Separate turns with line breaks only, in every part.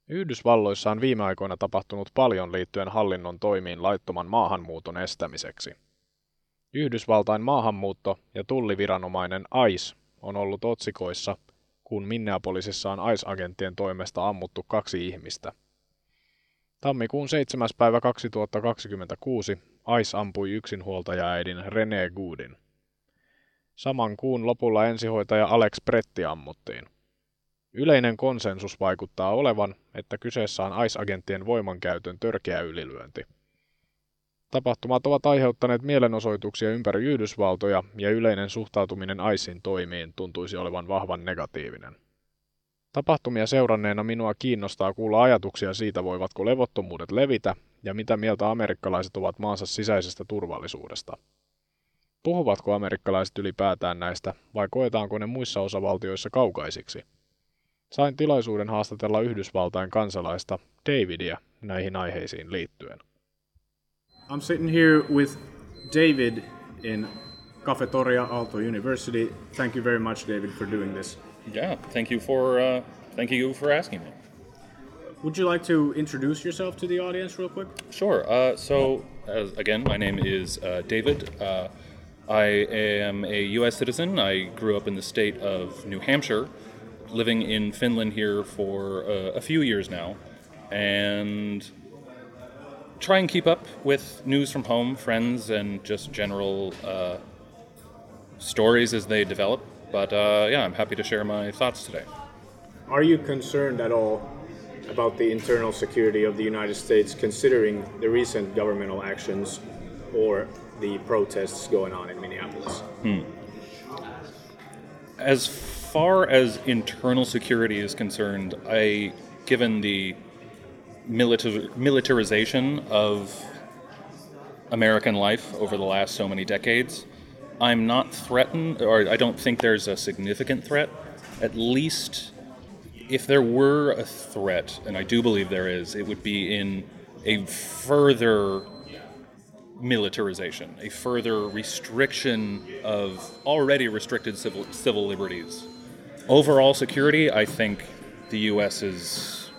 Yhdysvalloissa on viime aikoina tapahtunut paljon liittyen hallinnon toimiin laittoman maahanmuuton estämiseksi. Yhdysvaltain maahanmuutto- ja tulliviranomainen ICE on ollut otsikoissa, kun Minneapolisissa on ICE-agenttien toimesta ammuttu 2 ihmistä. Tammikuun 7. päivä 2026 ICE ampui yksinhuoltajaäidin Renee Goodin. Saman kuun lopulla ensihoitaja Alex Pretti ammuttiin. Yleinen konsensus vaikuttaa olevan, että kyseessä on ICE-agenttien voimankäytön törkeä ylilyönti. Tapahtumat ovat aiheuttaneet mielenosoituksia ympäri Yhdysvaltoja ja yleinen suhtautuminen ICEin toimiin tuntuisi olevan vahvan negatiivinen. Tapahtumia seuranneena minua kiinnostaa kuulla ajatuksia siitä, voivatko levottomuudet levitä ja mitä mieltä amerikkalaiset ovat maansa sisäisestä turvallisuudesta. Puhuvatko amerikkalaiset ylipäätään näistä vai koetaanko ne muissa osavaltioissa kaukaisiksi? Sain tilaisuuden haastatella Yhdysvaltain kansalaista Davidia näihin aiheisiin liittyen.
I'm sitting here with David in Cafetoria Aalto University. Thank you very much, David, for doing this.
Yeah, thank you for asking me.
Would you like to introduce yourself to the audience real quick?
Sure. Again, my name is David. I am a U.S. citizen. I grew up in the state of New Hampshire, living in Finland here for a few years now, and try and keep up with news from home, friends, and just general stories as they develop. But I'm happy to share my thoughts today.
Are you concerned at all about the internal security of the United States, considering the recent governmental actions or the protests going on in Minneapolis?
As far as internal security is concerned, given the militarization of American life over the last so many decades, I'm not threatened, or I don't think there's a significant threat. At least, if there were a threat, and I do believe there is, it would be in a further militarization, a further restriction of already restricted civil liberties. Overall security, I think the U.S. is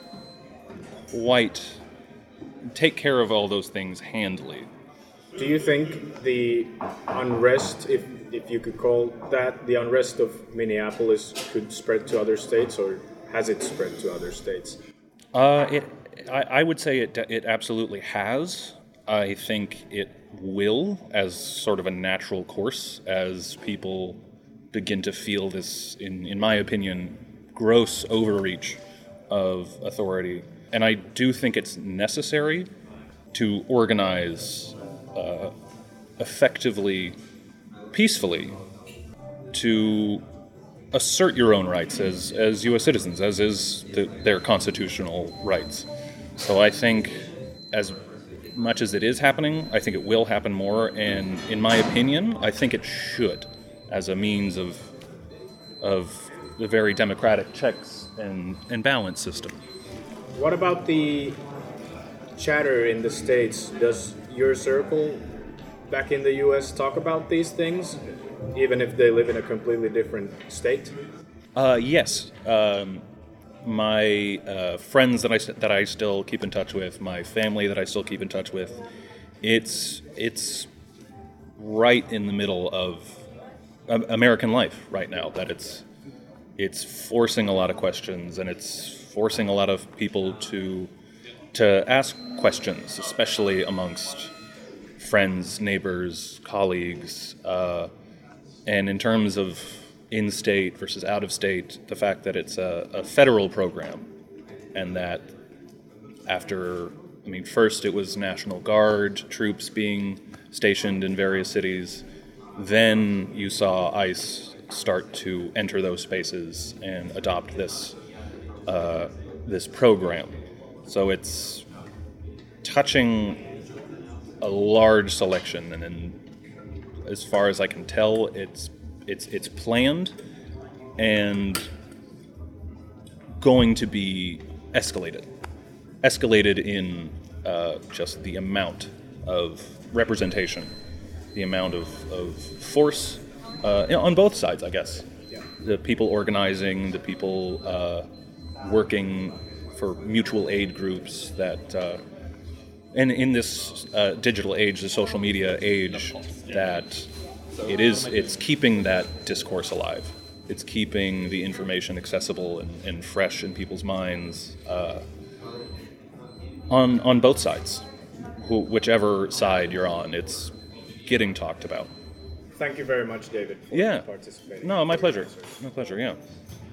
take care of all those things handily.
Do you think the unrest, if you could call that, the unrest of Minneapolis could spread to other states, or has it spread to other states?
I would say it absolutely has. I think it will, as sort of a natural course, as people begin to feel this, in my opinion, gross overreach of authority. And I do think it's necessary to organize effectively, peacefully, to assert your own rights as U.S. citizens, as is their constitutional rights. So I think, as much as it is happening, I think it will happen more, and in my opinion, I think it should, as a means of the very democratic checks and balance system.
What about the chatter in the States? Does your circle back in the U.S. talk about these things, even if they live in a completely different state?
Yes. My friends that I still keep in touch with, my family that I still keep in touch with, it's right in the middle of American life right now. That it's forcing a lot of questions, and it's forcing a lot of people to ask questions, especially amongst friends, neighbors, colleagues, and in terms of in-state versus out-of-state, the fact that it's a federal program, and that first it was National Guard troops being stationed in various cities, then you saw ICE start to enter those spaces and adopt this program. So it's touching a large selection, and as far as I can tell, it's planned and going to be escalated in just the amount of representation, the amount of force on both sides, I guess.
Yeah.
The people organizing, the people working for mutual aid groups that, and in this digital age, the social media age, that it's keeping that discourse alive. It's keeping the information accessible and fresh in people's minds on both sides. Whichever side you're on, it's getting talked about.
Thank you very much, David, for
Yeah.
participating.
No, my pleasure. My pleasure, yeah.